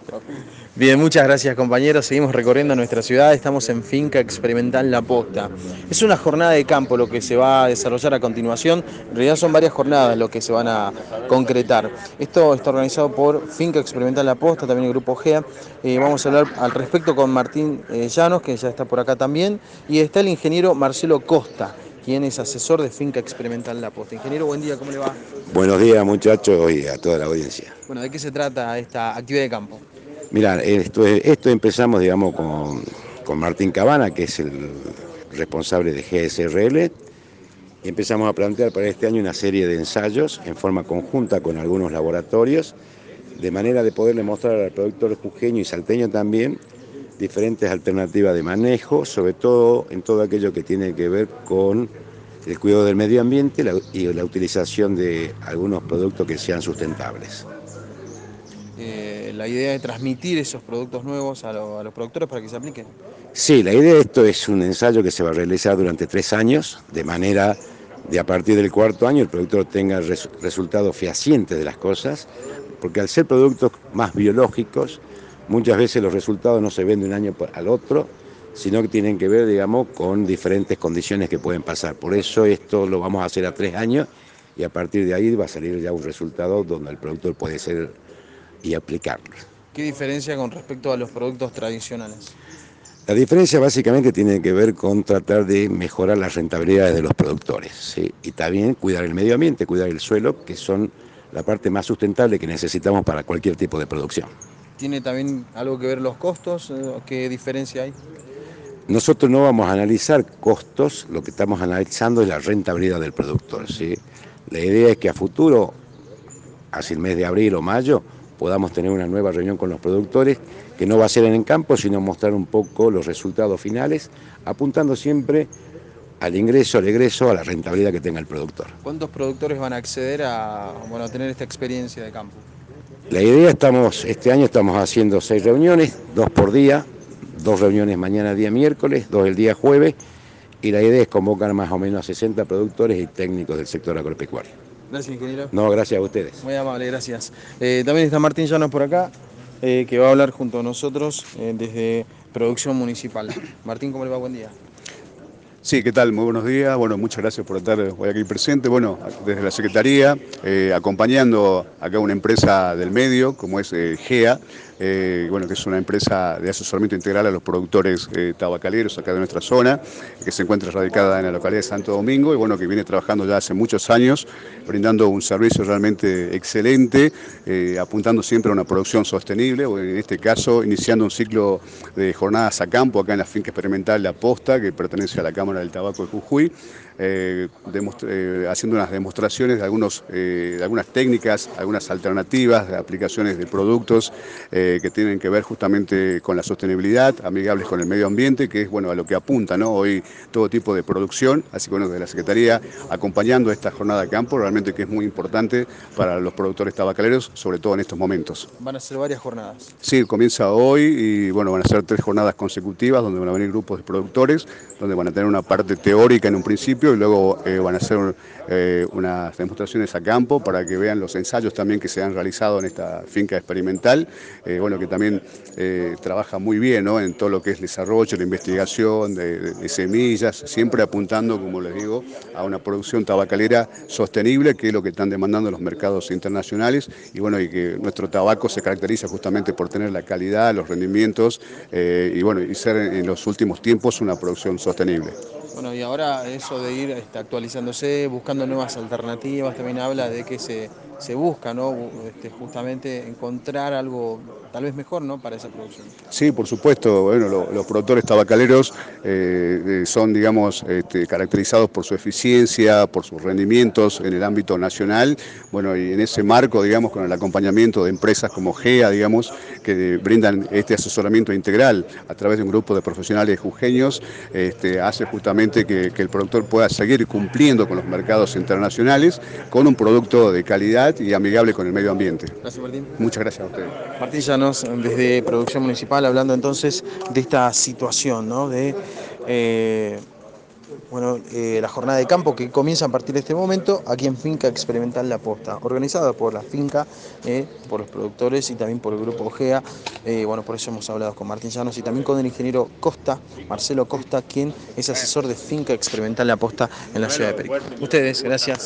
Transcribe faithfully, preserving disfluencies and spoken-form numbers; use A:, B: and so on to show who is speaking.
A: Bien, muchas gracias compañeros. Seguimos recorriendo nuestra ciudad. Estamos en Finca Experimental La Posta. Es una jornada de campo lo que se va a desarrollar a continuación. En realidad son varias jornadas lo que se van a concretar. Esto está organizado por Finca Experimental La Posta, también el Grupo G E A. Eh, vamos a hablar al respecto con Martín eh, Llanos, que ya está por acá también. Y está el ingeniero Marcelo Costa, quien es asesor de Finca Experimental La Posta. Ingeniero, buen día, ¿cómo le va?
B: Buenos días muchachos y a toda la audiencia.
A: Bueno, ¿de qué se trata esta actividad de campo?
B: Mirá, esto, esto empezamos digamos con, con Martín Cabana, que es el responsable de G S R L, y empezamos a plantear para este año una serie de ensayos en forma conjunta con algunos laboratorios, de manera de poderle mostrar al productor jujeño y salteño también diferentes alternativas de manejo, sobre todo en todo aquello que tiene que ver con el cuidado del medio ambiente y la utilización de algunos productos que sean sustentables.
A: Eh, la idea de transmitir esos productos nuevos a, lo, a los productores para que se apliquen.
B: Sí, la idea de esto es un ensayo que se va a realizar durante tres años, de manera de a partir del cuarto año el productor tenga res, resultados fehacientes de las cosas, porque al ser productos más biológicos, muchas veces los resultados no se ven de un año al otro, sino que tienen que ver, digamos, con diferentes condiciones que pueden pasar. Por eso esto lo vamos a hacer a tres años y a partir de ahí va a salir ya un resultado donde el productor puede ser y aplicarlo.
A: ¿Qué diferencia con respecto a los productos tradicionales?
B: La diferencia básicamente tiene que ver con tratar de mejorar las rentabilidades de los productores, ¿sí? Y también cuidar el medio ambiente, cuidar el suelo, que son la parte más sustentable que necesitamos para cualquier tipo de producción.
A: ¿Tiene también algo que ver los costos? ¿Qué diferencia hay?
B: Nosotros no vamos a analizar costos, lo que estamos analizando es la rentabilidad del productor, ¿sí? La idea es que a futuro, hacia el mes de abril o mayo, podamos tener una nueva reunión con los productores, que no va a ser en el campo, sino mostrar un poco los resultados finales, apuntando siempre al ingreso, al egreso, a la rentabilidad que tenga el productor.
A: ¿Cuántos productores van a acceder a, bueno, a tener esta experiencia de campo?
B: La idea, estamos, este año estamos haciendo seis reuniones, dos por día, dos reuniones mañana día miércoles, dos el día jueves, y la idea es convocar más o menos a sesenta productores y técnicos del sector agropecuario.
A: Gracias, ingeniero.
B: No, gracias a ustedes.
A: Muy amable, gracias. Eh, también está Martín Llanos por acá, eh, que va a hablar junto a nosotros eh, desde Producción Municipal. Martín, ¿cómo le va? Buen día.
C: Sí, ¿qué tal? Muy buenos días. Bueno, muchas gracias por estar hoy aquí presente. Bueno, desde la Secretaría, eh, acompañando acá una empresa del medio, como es eh, G E A, eh, bueno, que es una empresa de asesoramiento integral a los productores eh, tabacaleros acá de nuestra zona, que se encuentra radicada en la localidad de Santo Domingo y bueno, que viene trabajando ya hace muchos años, brindando un servicio realmente excelente, eh, apuntando siempre a una producción sostenible, o en este caso iniciando un ciclo de jornadas a campo acá en la finca experimental La Posta, que pertenece a la Cámara del Tabaco de Jujuy, eh, eh, haciendo unas demostraciones de, algunos, eh, de algunas técnicas, algunas alternativas, de aplicaciones de productos eh, que tienen que ver justamente con la sostenibilidad, amigables con el medio ambiente, que es bueno a lo que apunta, ¿no? Hoy todo tipo de producción, así que bueno, desde la Secretaría acompañando esta jornada de campo, realmente que es muy importante para los productores tabacaleros, sobre todo en estos momentos.
A: Van a ser varias jornadas.
C: Sí, comienza hoy y bueno, van a ser tres jornadas consecutivas donde van a venir grupos de productores, donde van a tener una parte teórica en un principio y luego eh, van a hacer eh, unas demostraciones a campo para que vean los ensayos también que se han realizado en esta finca experimental, eh, bueno, que también eh, trabaja muy bien, ¿no?, en todo lo que es el desarrollo, la investigación de, de, de semillas, siempre apuntando, como les digo, a una producción tabacalera sostenible, que es lo que están demandando los mercados internacionales, y bueno, y que nuestro tabaco se caracteriza justamente por tener la calidad, los rendimientos, eh, y bueno, y ser en los últimos tiempos una producción sostenible.
A: Bueno, y ahora eso de ir este, actualizándose, buscando nuevas alternativas, también habla de que se, se busca, ¿no?, este, justamente encontrar algo tal vez mejor, ¿no?, para esa producción.
C: Sí, por supuesto. Bueno, lo, los productores tabacaleros eh, son, digamos, este, caracterizados por su eficiencia, por sus rendimientos en el ámbito nacional. Bueno, y en ese marco, digamos, con el acompañamiento de empresas como G E A, digamos, que brindan este asesoramiento integral a través de un grupo de profesionales jujeños, este, hace justamente que, que el productor pueda seguir cumpliendo con los mercados internacionales con un producto de calidad y amigable con el medio ambiente.
A: Gracias, Martín.
C: Muchas gracias a ustedes.
A: Martín Llanos, desde Producción Municipal, hablando entonces de esta situación, ¿no?, de eh, Bueno, eh, la jornada de campo que comienza a partir de este momento aquí en Finca Experimental La Posta, organizada por la finca, eh, por los productores y también por el grupo GEA. Eh, bueno, por eso hemos hablado con Martín Llanos y también con el ingeniero Costa, Marcelo Costa, quien es asesor de Finca Experimental La Posta en la ciudad de Perico. Ustedes, gracias.